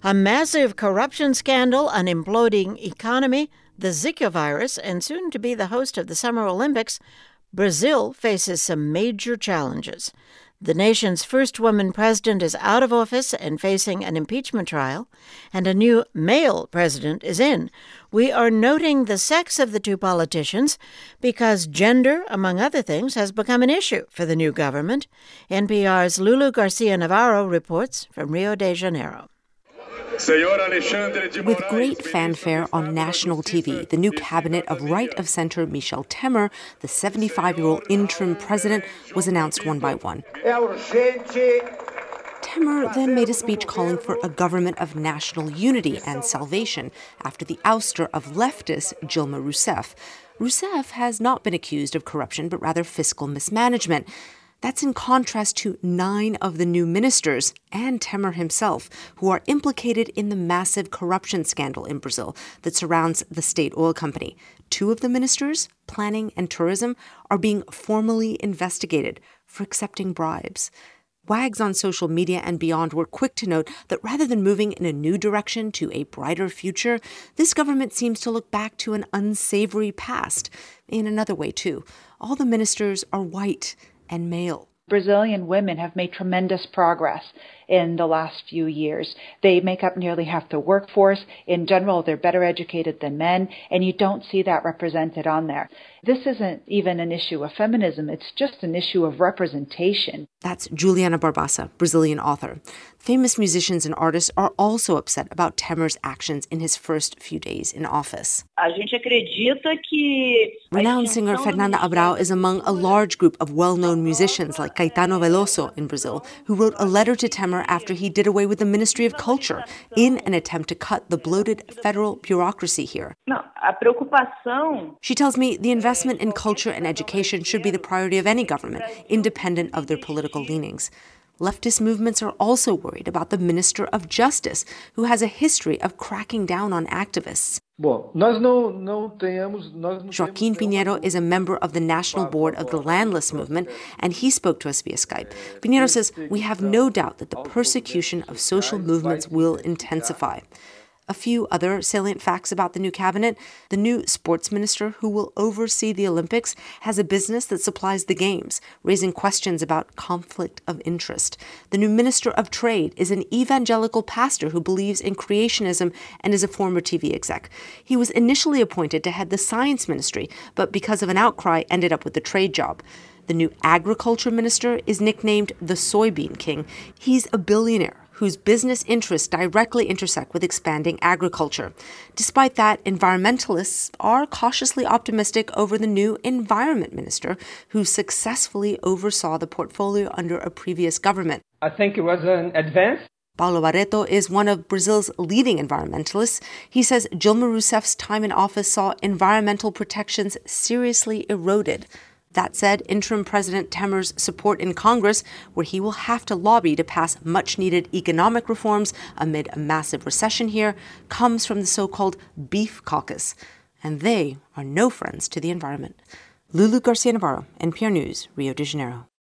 A massive corruption scandal, an imploding economy, the Zika virus, and soon to be the host of the Summer Olympics, Brazil faces some major challenges. The nation's first woman president is out of office and facing an impeachment trial, and a new male president is in. We are noting the sex of the two politicians because gender, among other things, has become an issue for the new government. NPR's Lulu Garcia-Navarro reports from Rio de Janeiro. With great fanfare on national TV, the new cabinet of right-of-center Michel Temer, the 75-year-old interim president, was announced one by one. Temer then made a speech calling for a government of national unity and salvation after the ouster of leftist Dilma Rousseff. Rousseff has not been accused of corruption, but rather fiscal mismanagement. That's in contrast to 9 of the new ministers and Temer himself, who are implicated in the massive corruption scandal in Brazil that surrounds the state oil company. 2 of the ministers, planning and tourism, are being formally investigated for accepting bribes. Wags on social media and beyond were quick to note that rather than moving in a new direction to a brighter future, this government seems to look back to an unsavory past. In another way, too. All the ministers are white and male. Brazilian women have made tremendous progress in the last few years. They make up nearly half the workforce. In general, they're better educated than men, and you don't see that represented on there. This isn't even an issue of feminism. It's just an issue of representation. That's Juliana Barbassa, Brazilian author. Famous musicians and artists are also upset about Temer's actions in his first few days in office. Renowned singer Fernanda Abrao is among a large group of well-known musicians like Caetano Veloso in Brazil, who wrote a letter to Temer after he did away with the Ministry of Culture in an attempt to cut the bloated federal bureaucracy here. She tells me the investment in culture and education should be the priority of any government, independent of their political leanings. Leftist movements are also worried about the Minister of Justice, who has a history of cracking down on activists. Joaquin Pinheiro is a member of the National Board of the Landless Movement, and he spoke to us via Skype. Pinheiro says, "We have no doubt that the persecution of social movements will intensify." A few other salient facts about the new cabinet. The new sports minister, who will oversee the Olympics, has a business that supplies the games, raising questions about conflict of interest. The new minister of trade is an evangelical pastor who believes in creationism and is a former TV exec. He was initially appointed to head the science ministry, but because of an outcry, ended up with the trade job. The new agriculture minister is nicknamed the Soybean King. He's a billionaire whose business interests directly intersect with expanding agriculture. Despite that, environmentalists are cautiously optimistic over the new environment minister, who successfully oversaw the portfolio under a previous government. I think it was an advance. Paulo Barreto is one of Brazil's leading environmentalists. He says Dilma Rousseff's time in office saw environmental protections seriously eroded. That said, interim President Temer's support in Congress, where he will have to lobby to pass much-needed economic reforms amid a massive recession here, comes from the so-called Beef Caucus. And they are no friends to the environment. Lulu Garcia-Navarro, NPR News, Rio de Janeiro.